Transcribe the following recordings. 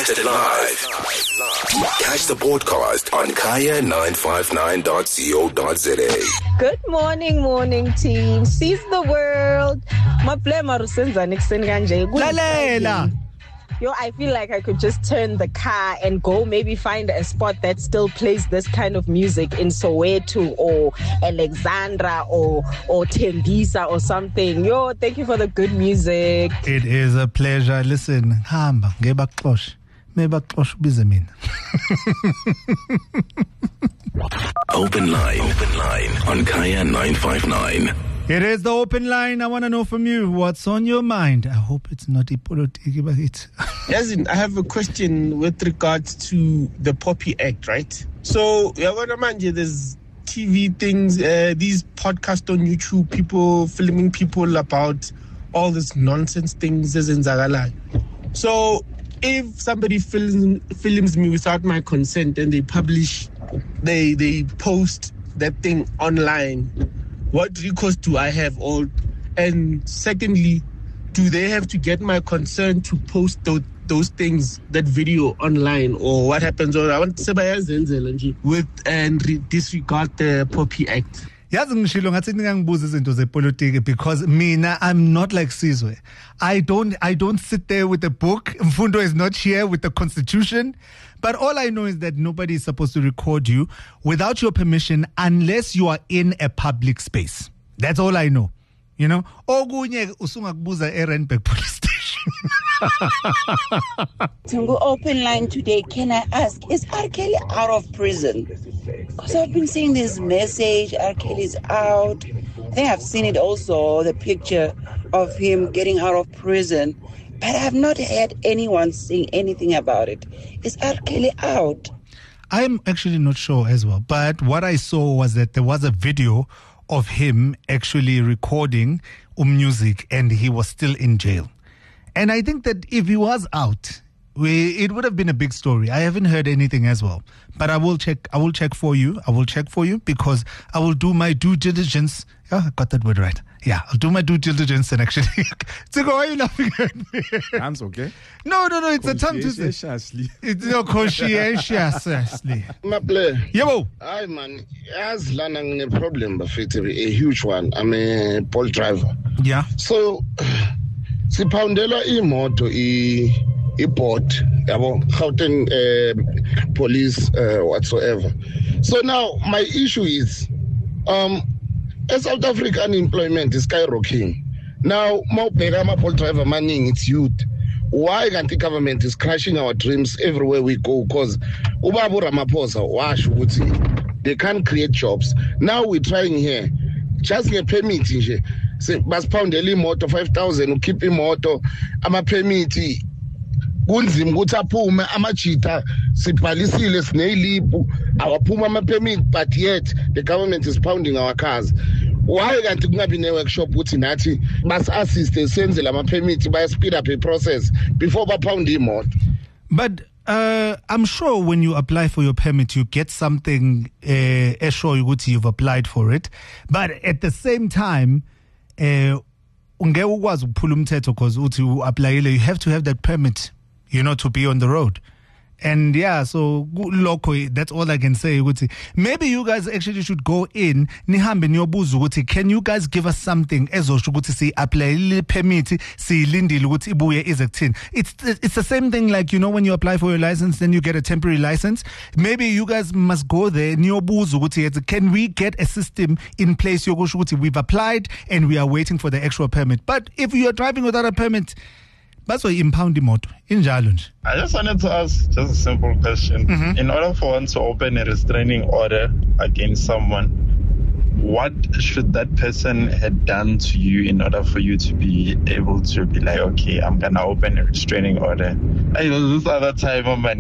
broadcasted live. Catch the podcast on kaya959.co.za. Good morning team. Seize the world. Lalela. Yo, I feel like I could just turn the car and go maybe find a spot that still plays this kind of music in Soweto or Alexandra or Tembisa or something. Yo, thank you for the good music. It is a pleasure. Listen, hamba ngebaxosh. Mebaxosh ubize mina. Open line on Kaya 959. It is the open line. I want to know from you what's on your mind. I hope it's not ipolitiki, but it's. Listen, I have a question with regards to the Poppy Act, right? So, there's TV things, these podcasts on YouTube, people filming people about all this nonsense things as in Zagala. So, if somebody films me without my consent and they publish, they post that thing online, what recourse do I have? And secondly, do they have to get my consent to post those things, that video online, or what happens? Or I want to say with and disregard the Poppy Act. Yazi ngishilo ngathi ningangibuza izinto zepolitiki because mina I'm not like Sizwe. I don't sit there with a book. Mfundo is not here with the constitution. But all I know is that nobody is supposed to record you without your permission unless you are in a public space. That's all I know. You know? Ogunye usungakubuza eRandburg police station. Tungu open line today. Can I ask, is R. Kelly out of prison? Because I've been seeing this message, R. Kelly's out. I think I've seen it also, the picture of him getting out of prison. But I have not heard anyone saying anything about it. Is R. Kelly out? I'm actually not sure as well. But what I saw was that there was a video of him actually recording music and he was still in jail. And I think that if he was out, it would have been a big story. I haven't heard anything as well. But I will check for you. Because I will do my due diligence. Yeah, I got that word right. Yeah, I'll do my due diligence and actually. Tigo, why are you laughing at me? Hands okay? No, it's a tongue twister. It's conscientiously. Maple. Yebo. Hi man, as lanang a problem, but a huge one. I'm a Bolt driver. Yeah. So, si poundela imoto port, Gauteng police whatsoever. So now my issue is, South Africa unemployment is skyrocketing. Now, more Bolt driver money, it's youth. Why can't the government is crashing our dreams everywhere we go? Because Ubabu Ramaphosa, they can't create jobs. Now we're trying here, just get permit. Say, bas pound daily motor 5,000, keep him motor. I'm a permit. Kunzim kutapuma amachita sibhalisile sinelipu awaphuma ama permit, but yet the government is pounding our cars. Why can't kungabi ne workshop uthi nathi bas assist senze lama permit by speed up the process before ba pound imoto? But I'm sure when you apply for your permit you get something assure ukuthi you've applied for it, but at the same time ungeke ukwazi ukuphula umthetho because uthi uapplyile, you have to have that permit, you know, to be on the road. And yeah, so loco, that's all I can say. Maybe you guys actually should go in. Nihambe niyobuza can you guys give us something ezosho ukuthi si apply permit si lindile ukuthi ibuye izekuthini. It's the same thing like, you know, when you apply for your license then you get a temporary license. Maybe you guys must go there niyobuza ukuthi can we get a system in place yokusho ukuthi we've applied and we are waiting for the actual permit. But if you are driving without a permit, that's why impound imoto injalo nje. I just wanted to ask just a simple question. Mm-hmm. In order for one to open a restraining order against someone, what should that person have done to you in order for you to be able to be like, okay, I'm gonna open a restraining order? I know this other time, man,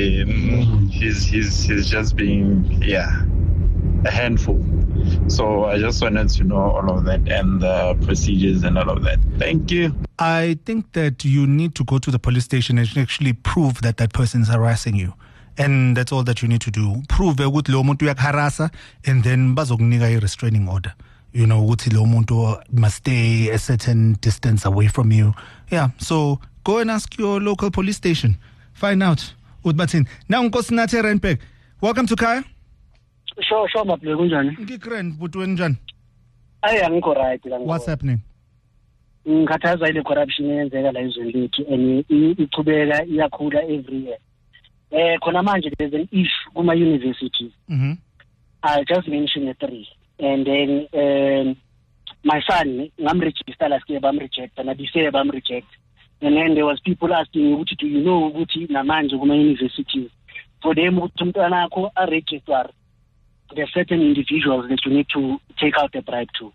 he's just being a handful. So I just wanted to know all of that and the procedures and all of that. Thank you. I think that you need to go to the police station and actually prove that that person is harassing you. And that's all that you need to do. Prove ukuthi lo muntu uyakharasa and then bazokunika a restraining order. You know, ukuthi lo muntu must stay a certain distance away from you. Yeah, so go and ask your local police station. Find out. Udbatin. Now Nkosinathi Randburg. Welcome to Kaya. Sure, maple kunjani? Ngikren butweni njani? Angikho right la. What's happening? Ngikhathaza ile corruption eyenzeka la ezweni lethu and ichubeka iyakhula every year. Khona manje there's an issue kuma universities. I'll just mention 3. And then my son, I'm registered last year, I'm reject, and this year I'm reject. And then there was people asking me, do you know Uti Namanje kuma university? For them to register, there are certain individuals that you need to take out a bribe to.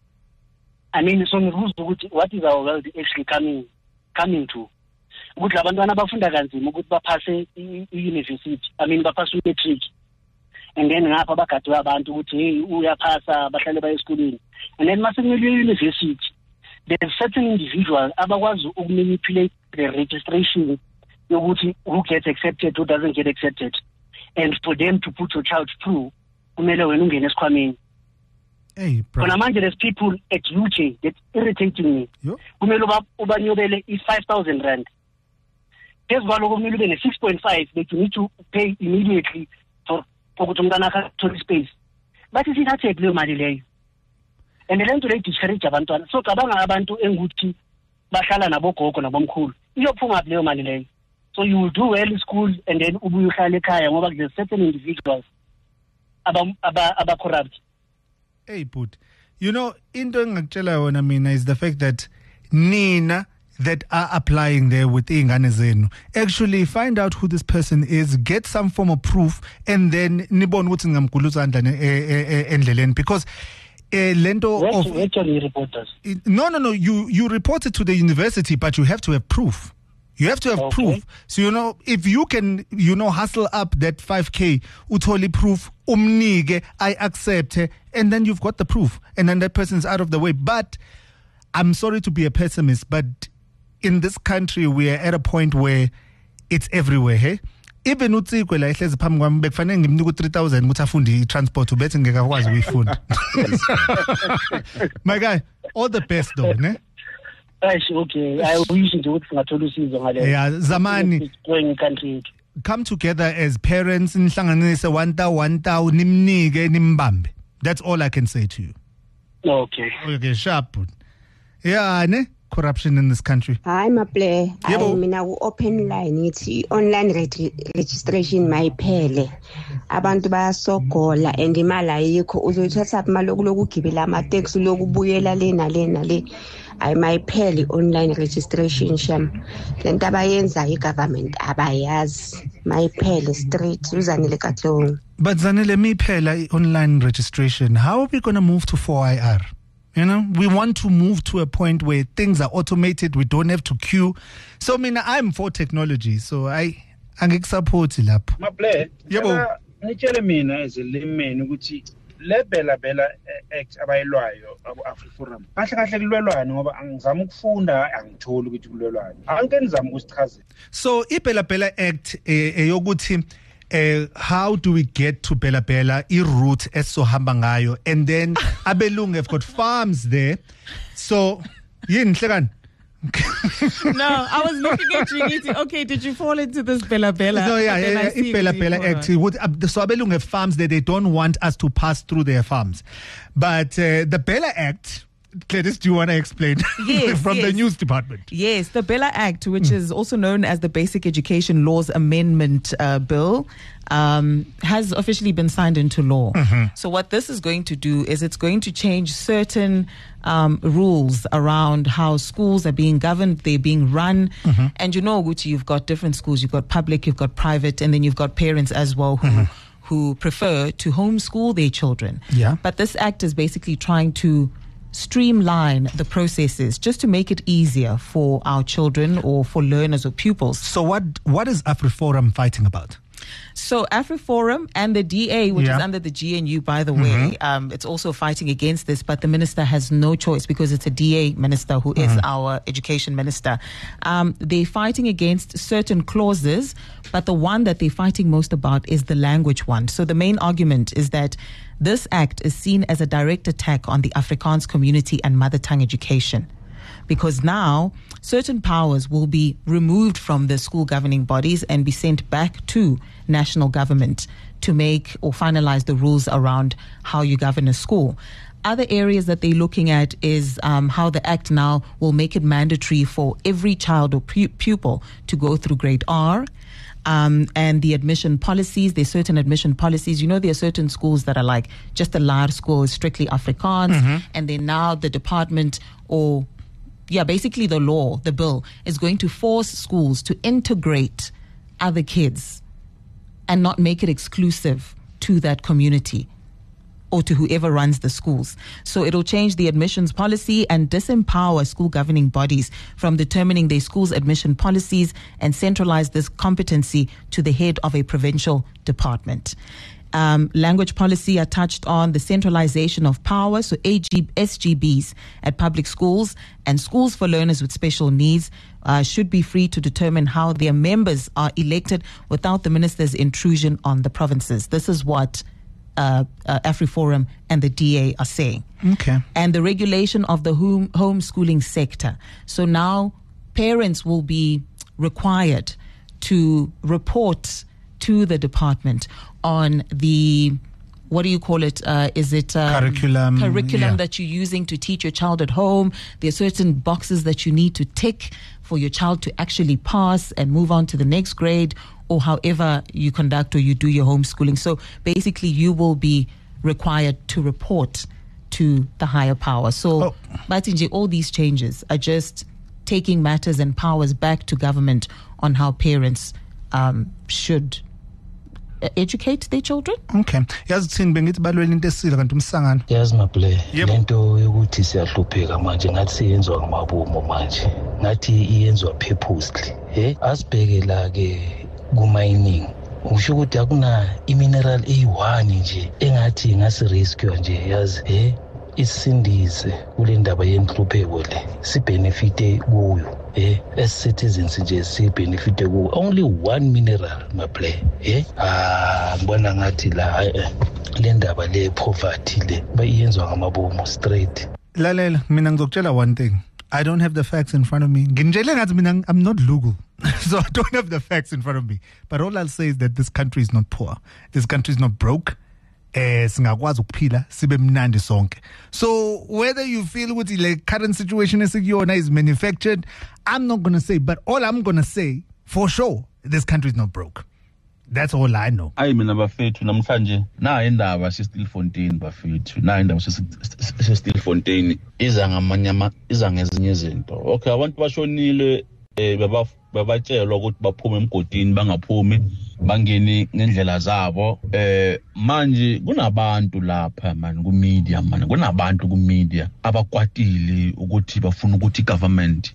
I mean, so what is our world actually coming to? Ukuthi labantwana bafunda kanzima ukuthi baphase i-university. I mean baphase i-matric. And then ngapha bagadiwe abantu ukuthi hey uyaphasa bahlale baye esikoleni. And then masekumele university, there's certain individuals abakwazi ukumanipulate the registration yokuthi who gets accepted, who doesn't get accepted. And for them to put your child through, kumele wena ungene esikhwameni. Hey, bro. When I'm there's people at UK that's irritating me. Kumele ubanyobele is 5,000 rand. There's one of kumele ube 6.5 that you need to pay immediately for ukuthi umntana athole space. But is it athe leyo mali leyo? And lento le discourage abantwana. So cabanga abantu enguthi bahlala nabogogo nabomkhulu. Iyophuma leyo mali leyo. So you will do well in school and then ubuye uhlale ekhaya ngoba there's certain individuals aba corrupt. Hey, but you know, into engakutshela yona mina is the fact that nina that are applying there with ingane zenu actually find out who this person is, get some form of proof, and then nibone ukuthi ngamguluza endleleni because lento of reporters. No, you report it to the university, but you have to have proof. You have to have proof. So, you know, if you can, hustle up that 5K, utoli proof, umnige, I accept, and then you've got the proof, and then that person's out of the way. But I'm sorry to be a pessimist, but in this country, we are at a point where it's everywhere, hey? Even utsikwe la ihlezi phambi kwami bekufanele ngimnika 3,000 ukuthi afunde transport ubethe ngekakwazi ukuyifunda. My guy, all the best though, ne? Okay, I wish nje ukuthi singathola usizo ngale. Yeah, Zamani. Going country. Come together as parents, nihlanganise 1,000 nimnike nimbambe. That's all I can say to you. Okay, sharp. Yeah, ne? Corruption in this country. Hi, Maple. Mina open line ngithi online registration mayiphele. Abantu bayasogola and imali ayikho uzothatha imali lokugibela ama taxi lokubuyela lena le. Mayiphele online registration sham. Lento abayenza igovernment abayazi. Mayiphele straight uzanele katlong. But Zanele miphela online registration. How are we going to move to 4IR? You know, we want to move to a point where things are automated. We don't have to queue. So, I'm for technology. So, support lapho. Maple, ngitshele mina as a layman ukuthi le Bela Act abayilwayo abu-AfriForum kahle kulwelwane ngoba angizama ukufunda angitholi ukuthi kulwelwane angeke nizama ukusichazela. So iBela Act eyokuthi how do we get to Bela i-route esizohamba ngayo, and then abelungu have got farms there. So yini Hlekani? No, I was looking at you. Okay, did you fall into this Bela? No, yeah, Bela Act. So abelungu have farms there. They don't want us to pass through their farms. But the Bela Act, Gladys, do you want to explain? Yes, from the news department? Yes, the Bela Act, which is also known as the Basic Education Laws Amendment Bill, has officially been signed into law. So what this is going to do is it's going to change certain rules around how schools are being governed, they're being run. And Gucci, you've got different schools. You've got public, you've got private, and then you've got parents as well who prefer to homeschool their children. Yeah. But this act is basically trying to streamline the processes just to make it easier for our children or for learners or pupils. So what is AfriForum fighting about? So AfriForum and the DA, which is under the GNU, by the way, it's also fighting against this, but the minister has no choice because it's a DA minister who is our education minister. They're fighting against certain clauses, but the one that they're fighting most about is the language one. So the main argument is that this act is seen as a direct attack on the Afrikaans community and mother tongue education, because now certain powers will be removed from the school governing bodies and be sent back to national government to make or finalize the rules around how you govern a school. Other areas that they're looking at is how the Act now will make it mandatory for every child or pupil to go through grade R. And the admission policies, there's certain admission policies. You know, there are certain schools that are like just a large school is strictly Afrikaans. And then now the department basically the law, the bill, is going to force schools to integrate other kids and not make it exclusive to that community or to whoever runs the schools. So it'll change the admissions policy and disempower school governing bodies from determining their schools' admission policies and centralize this competency to the head of a provincial department. Language policy, I touched on the centralization of power, so SGBs at public schools and schools for learners with special needs should be free to determine how their members are elected without the minister's intrusion on the provinces. This is what AfriForum and the DA are saying. Okay. And the regulation of the homeschooling sector. So now parents will be required to report to the department on the, what do you call it? Is it curriculum that you're using to teach your child at home? There are certain boxes that you need to tick for your child to actually pass and move on to the next grade, or however you conduct or you do your homeschooling. So basically you will be required to report to the higher power. So Batinje, all these changes are just taking matters and powers back to government on how parents should educate their children. Okay. Yazi thini bengithi balwela into esile kanti umsangano. Yazi maple. Lento yokuthi siyahlupheka manje ngathi siyenzwa ngamabomo manje. Ngathi iyenzwa purposely. Asibheke la ke ku-mining. Usho ukuthi akuna imineral eyi-1 nje engathi ngasi-rescue nje yazi isindise kule ndaba yenhlupheko le sibhenefite kuyo as citizens nje sibhenefite kuyo only 1 mineral maple ngibona ngathi la le ndaba le poverty le bayenzwa ngamabomo straight. Lalela mina ngizokutshela one thing. I don't have the facts in front of me. I'm not Google. So I don't have the facts in front of me. But all I'll say is that this country is not poor. This country is not broke. Singakwazi ukuphila sibe mnandi sonke. So whether you feel with the current situation is manufactured, I'm not going to say. But all I'm going to say, for sure, this country is not broke. That's all I know. Hayi mina bafethu namhlanje na indaba Stilfontein bafethu na indaba Stilfontein iza ngamanyama iza ngezinye izinto. Okay, abantu bashonile babatshelwa ukuthi baphume emgodini bangaphumi bangeni ngendlela zabo. Manje kunabantu lapha man ku media man kunabantu ku media abakwatile ukuthi bafuna ukuthi government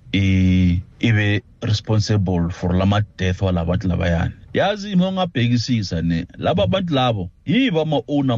ibe responsible for lama death wala bantu labayani. Yazi imongabhekisisa ne laba bantu labo yiba ama-owner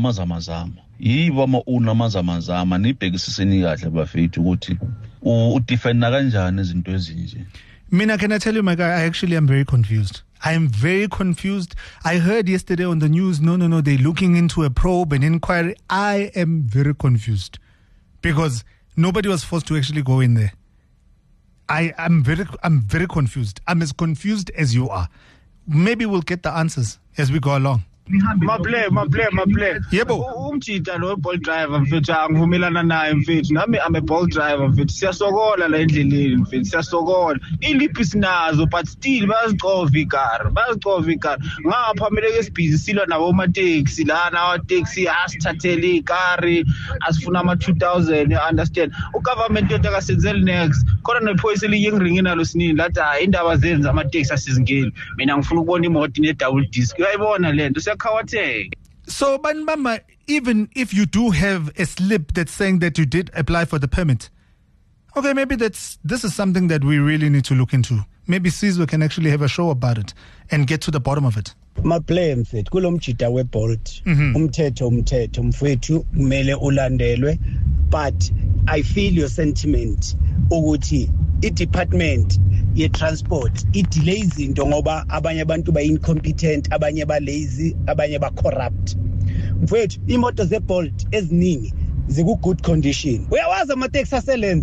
amazamazama nibhekisiseni kahle bafethu ukuthi udefenda kanjani izinto ezinje. Mina, can I tell you, my guy, I actually am very confused. I am very confused. I heard yesterday on the news, no, they're looking into a probe and inquiry. I am very confused because nobody was forced to actually go in there. I'm very confused. I'm as confused as you are. Maybe we'll get the answers as we go along. Maple. Yebo. Umjita lo Bolt driver mfethu angivumelana naye mfethu. Nami I'm a Bolt driver mfethu. Siyasokola la endleleni mfethu. Siyasokola. Iliphi sinazo but still bayazicova ikar. Ngapha mele ke sibhizi silwa nabo amateksi lana amateksi asithathele ikari asifuna ama 2000 you understand. Ugovernment yonke akasenzeli next. Khona nephoyisa liyengringi nalo sinini lathi indaba zenza amateksi asizingeli. Mina ngifuna ukubona imoto ine double disc. Uyayibona lento. So, Banbama, even if you do have a slip that's saying that you did apply for the permit, okay, maybe this is something that we really need to look into. Maybe Sizwe can actually have a show about it and get to the bottom of it. Maplay mfethu kulomjita weBolt umthetho mfethu kumele ulandelwe, but I feel your sentiment ukuthi i-department ye-transport i-delay izinto ngoba abanye abantu ba-incompetent, abanye ba-lazy, abanye ba-corrupt. Mfethu imoto ze-Bolt eziningi ziku-good condition. Uyawazi amateksi aselenzi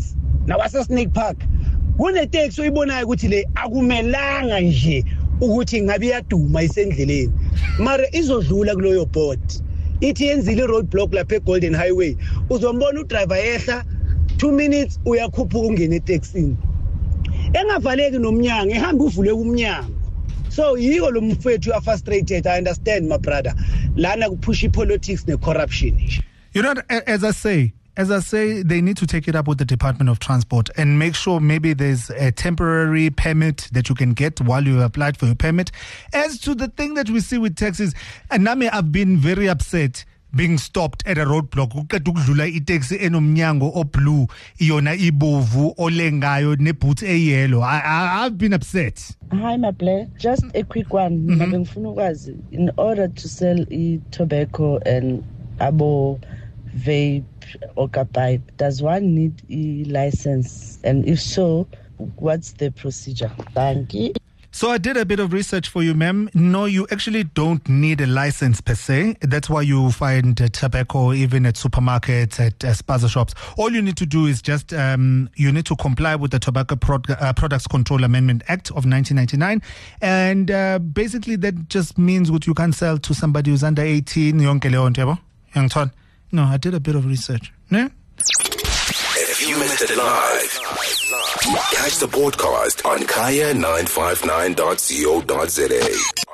nawase-Snake Park kuneteksi oyibonayo ukuthi le akumelanga nje ukuthi ngabe iyaduma isendleleni mara izodlula kuloyo board ithi yenzile roadblock lapha eGolden Highway uzombona udriver yehla 2 minutes uyakhuphuka ungena eTaxini engavaleki nomnyango ehamba uvule umnyango so yiko lo mfethu frustrated. I understand my brother lana kupusha politics ne corruption. You know, as I say, they need to take it up with the Department of Transport and make sure maybe there's a temporary permit that you can get while you applied for your permit. As to the thing that we see with taxis, and Nami, I've been very upset being stopped at a roadblock. Ukadukudlula itaxi enomnyango o blue, iona ibovu, olengayo, neboots yellow. I've been upset. Hi, Maple. Just a quick one. In order to sell tobacco and abo vape or pipe, does one need a license? And if so, what's the procedure? Thank you. So I did a bit of research for you, ma'am. No, you actually don't need a license per se. That's why you find tobacco even at supermarkets, at spaza shops. All you need to do is just you need to comply with the Tobacco Products Control Amendment Act of 1999. And basically that just means what you can't sell to somebody who's under 18. No, I did a bit of research. No? If you missed it live, catch the podcast on kaya959.co.za.